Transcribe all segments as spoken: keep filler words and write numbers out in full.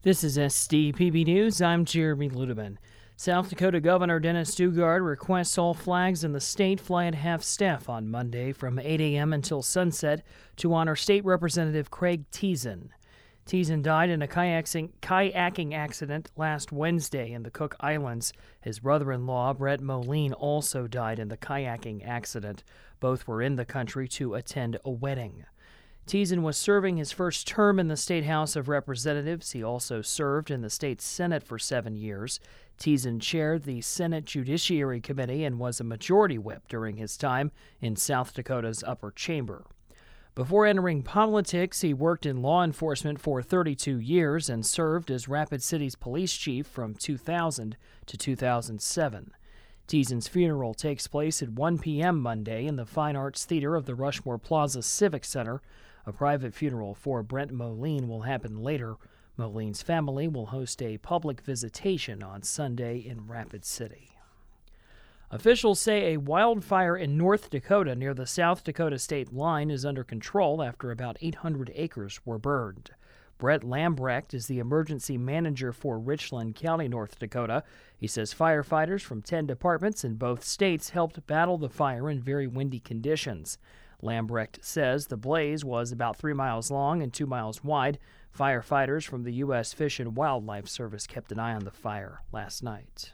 This is S D P B News. I'm Jeremy Ludeman. South Dakota Governor Dennis Daugaard requests all flags in the state fly at half-staff on Monday from eight a.m. until sunset to honor State Representative Craig Thiessen. Thiessen died in a kayaking, kayaking accident last Wednesday in the Cook Islands. His brother-in-law, Brett Moline, also died in the kayaking accident. Both were in the country to attend a wedding. Thiessen was serving his first term in the State House of Representatives. He also served in the state Senate for seven years. Thiessen chaired the Senate Judiciary Committee and was a majority whip during his time in South Dakota's upper chamber. Before entering politics, he worked in law enforcement for thirty-two years and served as Rapid City's police chief from two thousand to two thousand seven. Thiessen's funeral takes place at one p.m. Monday in the Fine Arts Theater of the Rushmore Plaza Civic Center. A private funeral for Brett Moline will happen later. Moline's family will host a public visitation on Sunday in Rapid City. Officials say a wildfire in North Dakota near the South Dakota state line is under control after about eight hundred acres were burned. Brett Lambrecht is the emergency manager for Richland County, North Dakota. He says firefighters from ten departments in both states helped battle the fire in very windy conditions. Lambrecht says the blaze was about three miles long and two miles wide. Firefighters from the U S Fish and Wildlife Service kept an eye on the fire last night.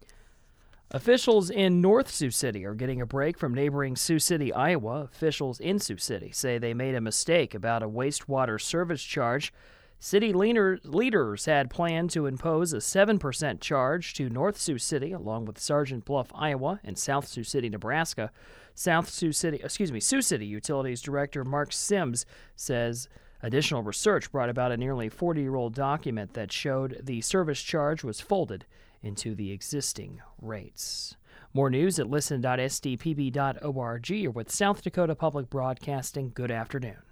Officials in North Sioux City are getting a break from neighboring Sioux City, Iowa. Officials in Sioux City say they made a mistake about a wastewater service charge. City leader, leaders had planned to impose a seven percent charge to North Sioux City, along with Sergeant Bluff, Iowa, and South Sioux City, Nebraska. South Sioux City, excuse me, Sioux City Utilities Director Mark Sims says additional research brought about a nearly forty-year-old document that showed the service charge was folded into the existing rates. More news at listen dot s d p b dot org or with South Dakota Public Broadcasting. Good afternoon.